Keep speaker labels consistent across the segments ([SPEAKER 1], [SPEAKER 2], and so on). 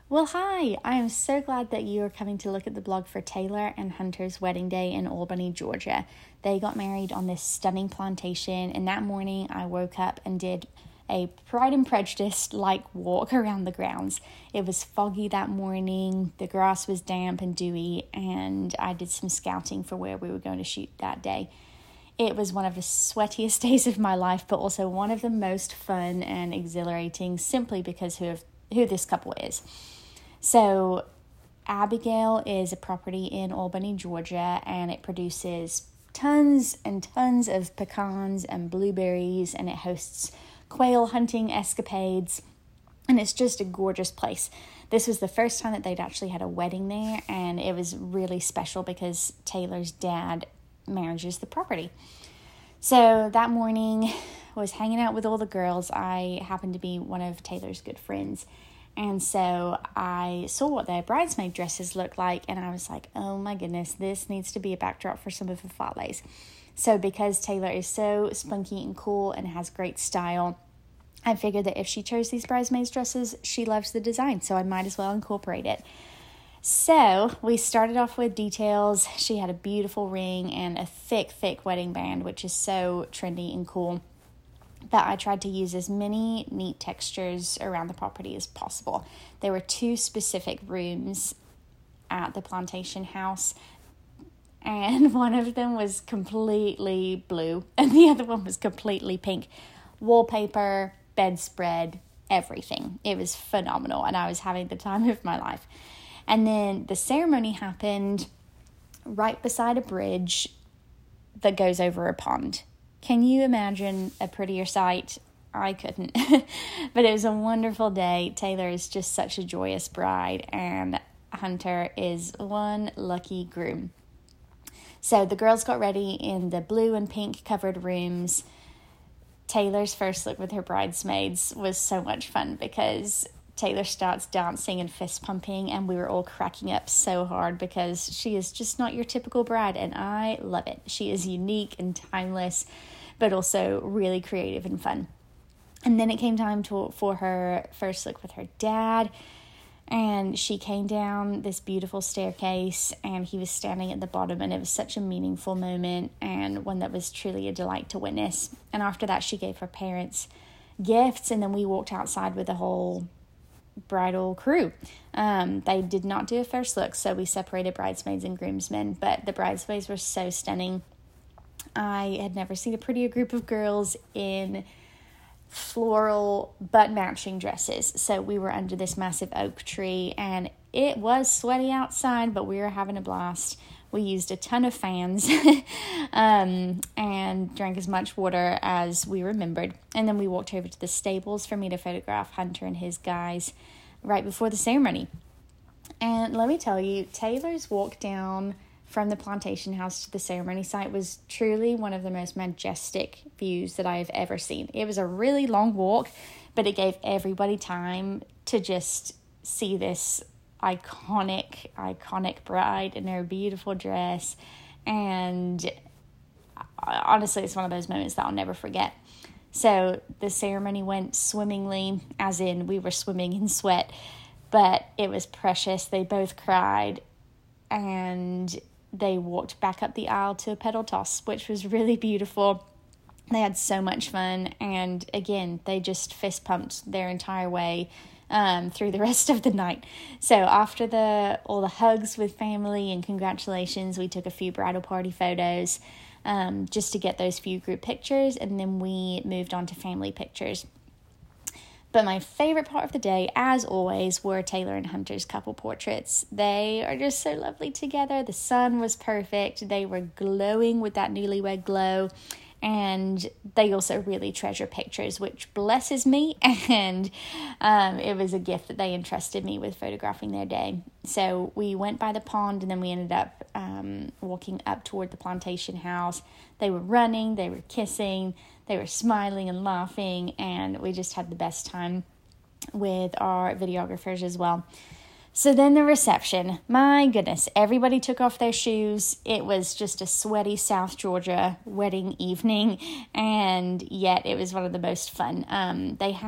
[SPEAKER 1] Well, hi! I am so glad that you are coming to look at the blog for Taylor and Hunter's wedding day in Albany, Georgia. They got married on this stunning plantation, and that morning I woke up and did a Pride and Prejudice-like walk around the grounds. It was foggy that morning, the grass was damp and dewy, and I did some scouting for where we were going to shoot that day. It was one of the sweatiest days of my life, but also one of the most fun and exhilarating simply because who this couple is. So Abigail is a property in Albany, Georgia, and it produces tons and tons of pecans and blueberries, and it hosts quail hunting escapades, and it's just a gorgeous place. This was the first time that they'd actually had a wedding there, and it was really special because Taylor's dad manages the property. So that morning I was hanging out with all the girls. I happened to be one of Taylor's good friends, and so I saw what their bridesmaid dresses looked like, and I was like, oh my goodness, this needs to be a backdrop for some of the follies. So because Taylor is so spunky and cool and has great style, I figured that if she chose these bridesmaids dresses, she loves the design, so I might as well incorporate it. So we started off with details. She had a beautiful ring and a thick wedding band, which is so trendy and cool. But I tried to use as many neat textures around the property as possible. There were 2 specific rooms at the plantation house, and one of them was completely blue and the other one was completely pink. Wallpaper, bedspread, everything. It was phenomenal, and I was having the time of my life. And then the ceremony happened right beside a bridge that goes over a pond. Can you imagine a prettier sight? I couldn't. But it was a wonderful day. Taylor is just such a joyous bride, and Hunter is one lucky groom. So the girls got ready in the blue and pink covered rooms. Taylor's first look with her bridesmaids was so much fun because Taylor starts dancing and fist pumping, and we were all cracking up so hard because she is just not your typical bride, and I love it. She is unique and timeless, but also really creative and fun. And then it came time for her first look with her dad, and she came down this beautiful staircase, and he was standing at the bottom, and it was such a meaningful moment and one that was truly a delight to witness. And after that, she gave her parents gifts, and then we walked outside with the whole bridal crew. They did not do a first look, so we separated bridesmaids and groomsmen, but the bridesmaids were so stunning. I had never seen a prettier group of girls in floral but matching dresses. So we were under this massive oak tree, and it was sweaty outside, but we were having a blast. We used a ton of fans and drank as much water as we remembered. And then we walked over to the stables for me to photograph Hunter and his guys right before the ceremony. And let me tell you, Taylor's walk down from the plantation house to the ceremony site was truly one of the most majestic views that I have ever seen. It was a really long walk, but it gave everybody time to just see this iconic bride in her beautiful dress. And honestly, it's one of those moments that I'll never forget. So the ceremony went swimmingly, as in we were swimming in sweat, but it was precious. They both cried, and they walked back up the aisle to a pedal toss, which was really beautiful. They had so much fun, and again, they just fist pumped their entire way through the rest of the night. So after all the hugs with family and congratulations, we took a few bridal party photos just to get those few group pictures, and then we moved on to family pictures. But my favorite part of the day, as always, were Taylor and Hunter's couple portraits. They are just so lovely together. The sun was perfect. They were glowing with that newlywed glow. And they also really treasure pictures, which blesses me. And it was a gift that they entrusted me with photographing their day. So we went by the pond, and then we ended up walking up toward the plantation house. They were running, they were kissing, they were smiling and laughing, and we just had the best time with our videographers as well. So then the reception, my goodness, everybody took off their shoes. It was just a sweaty South Georgia wedding evening, and yet it was one of the most fun. They had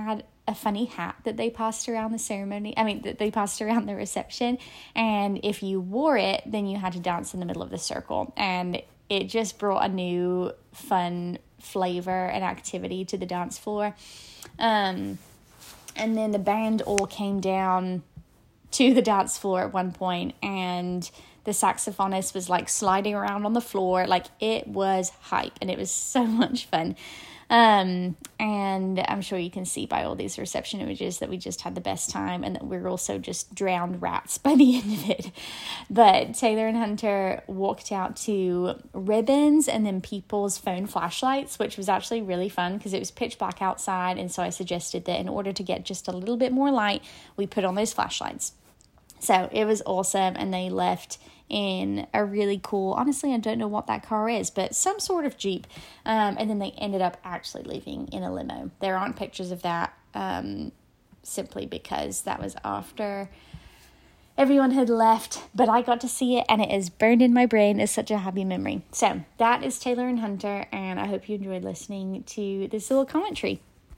[SPEAKER 1] a funny hat that they passed around the ceremony. That they passed around the reception. And if you wore it, then you had to dance in the middle of the circle. And it just brought a new fun flavor and activity to the dance floor. And then the band all came down to the dance floor at one point, and the saxophonist was like sliding around on the floor. Like, it was hype, and it was so much fun. And I'm sure you can see by all these reception images that we just had the best time, and that we're also just drowned rats by the end of it. But Taylor and Hunter walked out to ribbons and then people's phone flashlights, which was actually really fun because it was pitch black outside. And so I suggested that in order to get just a little bit more light, we put on those flashlights. So it was awesome, and they left in a really cool, honestly, I don't know what that car is, but some sort of Jeep, and then they ended up actually leaving in a limo. There aren't pictures of that, simply because that was after everyone had left, but I got to see it, and it is burned in my brain as such a happy memory. So that is Taylor and Hunter, and I hope you enjoyed listening to this little commentary.